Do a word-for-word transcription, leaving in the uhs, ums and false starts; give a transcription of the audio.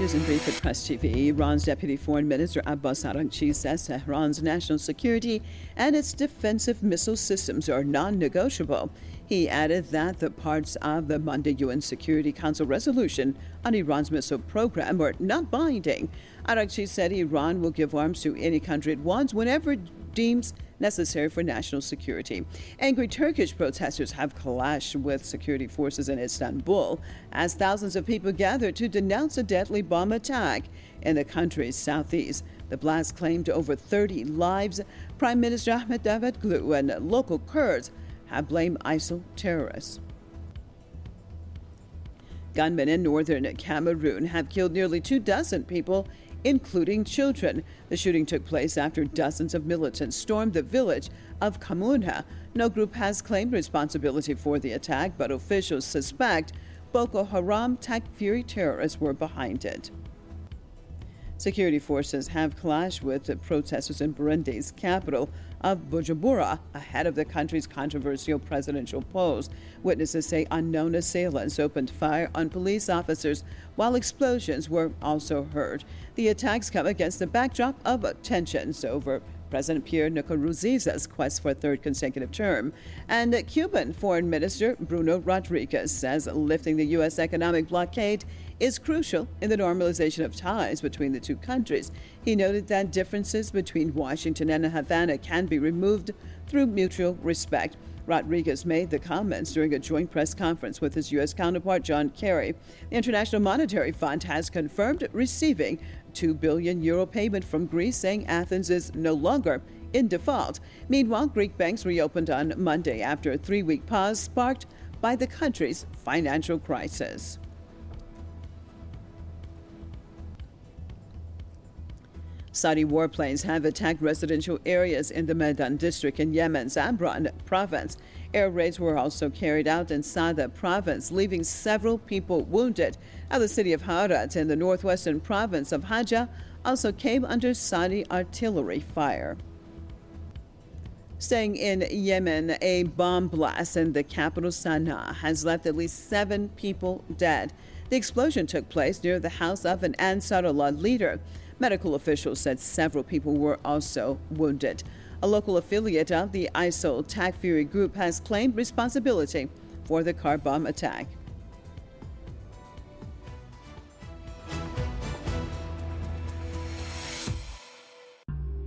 News and Brief at Press T V. Iran's Deputy Foreign Minister Abbas Araghchi says Tehran's national security and its defensive missile systems are non-negotiable. He added that the parts of the Monday U N Security Council resolution on Iran's missile program are not binding. Araghchi said Iran will give arms to any country it wants whenever it deems necessary for national security. Angry Turkish protesters have clashed with security forces in Istanbul as thousands of people gathered to denounce a deadly bomb attack in the country's southeast. The blast claimed over thirty lives. Prime Minister Ahmet Davutoglu and local Kurds have blamed ISIL terrorists. Gunmen in northern Cameroon have killed nearly two dozen people, including children. The shooting took place after dozens of militants stormed the village of Kamuna. No group has claimed responsibility for the attack, but officials suspect Boko Haram Takfiri terrorists were behind it. Security forces have clashed with the protesters in Burundi's capital of Bujumbura ahead of the country's controversial presidential polls. Witnesses say unknown assailants opened fire on police officers while explosions were also heard. The attacks come against the backdrop of tensions over President Pierre Nkurunziza's quest for a third consecutive term. And Cuban Foreign Minister Bruno Rodriguez says lifting the U S economic blockade is crucial in the normalization of ties between the two countries. He noted that differences between Washington and Havana can be removed through mutual respect. Rodriguez made the comments during a joint press conference with his U S counterpart John Kerry. The International Monetary Fund has confirmed receiving two billion euro payment from Greece, saying Athens is no longer in default. Meanwhile, Greek banks reopened on Monday after a three-week pause sparked by the country's financial crisis. Saudi warplanes have attacked residential areas in the Medan district in Yemen's Abran province. Air raids were also carried out in Sada province, leaving several people wounded. Now, the city of Harat in the northwestern province of Hajjah also came under Saudi artillery fire. Staying in Yemen, a bomb blast in the capital Sana'a has left at least seven people dead. The explosion took place near the house of an Ansarullah leader. Medical officials said several people were also wounded. A local affiliate of the ISIL Takfiri group has claimed responsibility for the car bomb attack.